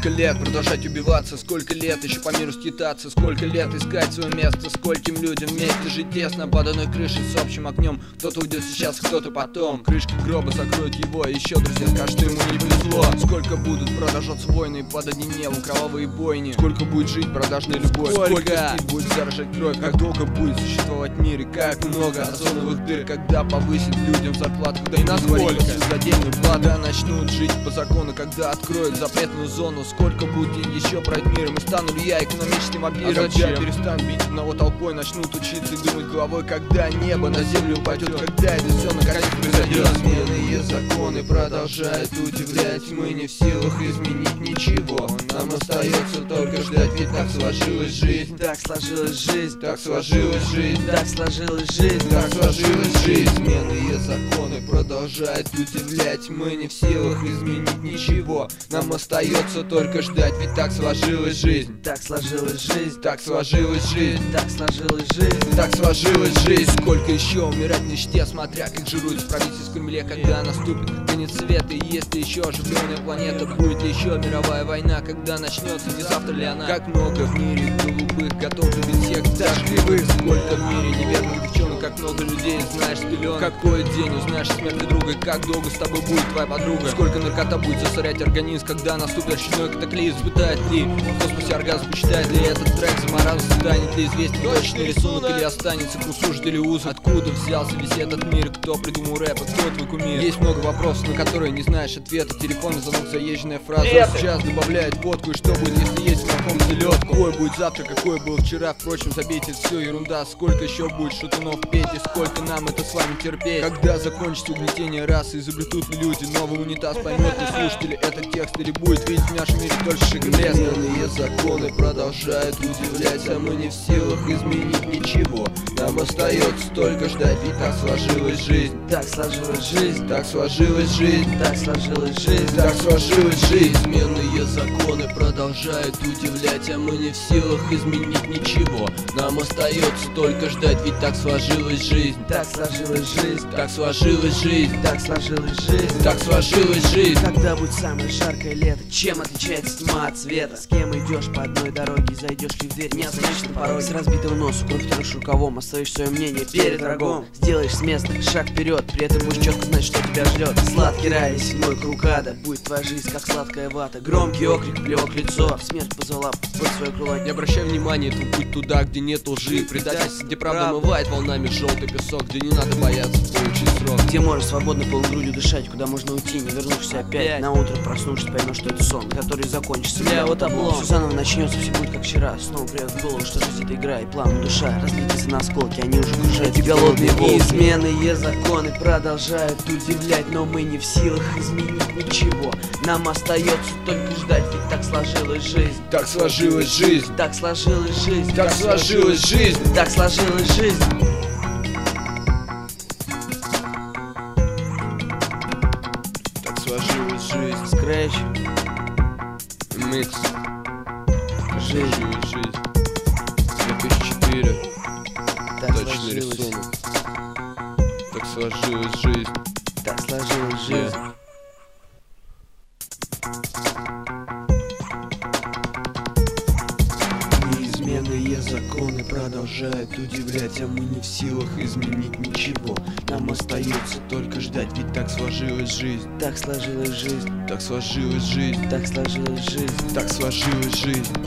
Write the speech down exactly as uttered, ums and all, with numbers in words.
Сколько лет продолжать убиваться, сколько лет еще по миру скитаться, сколько лет искать свое место, скольким людям вместе жить тесно под одной крышей с общим огнем. Кто-то уйдет сейчас, кто-то потом. Крышки гроба закроют его, еще друзья скажут, что ему не повезло. Сколько будут продолжаться войны под одним небом, кровавые бойни. Сколько будет жить продажная любовь, сколько, сколько будет заражать кровь. Как долго будет существовать в мире, как много озоновых дыр. Когда повысить людям зарплату, когда им насколько за отдельную плату. Когда начнут жить по закону, когда откроют запретную зону. Сколько будет еще брать мир, мы стану ли я экономическим вампиром? А зачем? Перестанут бить одного толпой, начнут учиться и думать головой. Когда небо на землю упадет, когда это все наконец произойдет. Сменные законы продолжают удивлять, мы не в силах изменить ничего. Нам остается только ждать, ведь так сложилась жизнь. Так сложилась жизнь, так сложилась жизнь, так сложилась жизнь, так сложилась жизнь. Сменные законы продолжают удивлять, мы не в силах изменить ничего. Нам остается только ждать, ведь так сложилась жизнь. Так сложилась жизнь, так сложилась жизнь, так сложилась жизнь, так сложилась жизнь. Сколько еще умирать в нищете, смотря как жируют правительство в Кремле, когда наступит конец света. И есть ли еще оживленная планета, будет ли еще мировая война, когда начнется, не завтра ли она? Как много в мире голубых, готов любить всех, даже кривых. Сколько в мире неверных девчонок, как много людей знаешь с пелен. Какой день узнаешь смерти друга, и как долго с тобой будет твоя подруга. Сколько наркота будет засорять организм, когда наступит очередной катаклизм. Испытает ли в космосе оргазм, посчитает ли этот трек за маразм, станет ли известен точный рисунок или останется кусушит или узы. Откуда взялся весь этот мир, кто придумал рэп, а кто твой кумир? Есть много вопросов, на которые не знаешь ответа. Телефонный звонок, заезженная фраза. Сейчас добавляют водку, и что будет, если есть знаком селед? Какой будет завтра, какой был вчера? Впрочем, забейте, это все ерунда. Сколько еще будет шутунов петь, и сколько нам это с вами терпеть? Когда закончится угнетение расы, изобретут ли люди новый унитаз? Поймет ли слушатели этот текст, или будет видеть в нашем мире только шагрез? Сменные законы продолжают удивлять, а мы не в силах изменить ничего. Нам остается только ждать, ведь так сложилась жизнь. Так сложилась жизнь, так сложилась жизнь, так сложилась жизнь, так сложилась жизнь. Сменные законы продолжают удивлять, а мы не в силах изменить ничего. Нам остается только ждать, ведь так сложилась жизнь. Так сложилась жизнь, так сложилась жизнь, так сложилась жизнь, так сложилась жизнь. Когда будет самое жаркое лето, чем отличается тьма от света? С кем идешь по одной дороге, зайдешь ли в дверь, не останешься на пороге. С разбитого носа, кровь трешь рукавом, оставишь свое мнение перед врагом. Сделаешь с места шаг вперед, при этом будешь четко знать, что тебя ждет. Сладкий рай, седьмой круг ада, будет твоя жизнь как сладкая вата. Громкий окрик, плевок в лицо, смерть позвала под свое крыло. Не обращай внимания, твой путь туда, где нет лжи, предательство, где правда омывает волнами желтый песок, где не надо бояться получить срок, где можешь свободно полной грудью дышать, куда можно уйти, не вернувшись опять. На утро проснувшись, поймешь, что это сон, который закончится. Бля, вот облом. Все заново начнется, все будет как вчера. Снова придет в голову, что жизнь это игра, и план душа разлетится на осколки, они уже кружат. Эти голодные волки. Неизменные законы продолжают удивлять, но мы не в силах изменить ничего. Нам остается только ждать, ведь так сложилась жизнь. Так сложилась жизнь, так сложилась жизнь, так сложилась жизнь, так сложилась жизнь. Так сложилась жизнь. Скрэч, микс. Жизнь. Жизнь. две тысячи четыре. Так точный сложилась. рисунок. Так сложилась жизнь. Так сложилась жизнь. Yeah. Неизменные законы продолжают удивлять, а мы не в силах изменить ничего. Нам остается только ждать, ведь так сложилась жизнь. Так сложилась жизнь, так сложилась жизнь, так сложилась жизнь, так сложилась жизнь.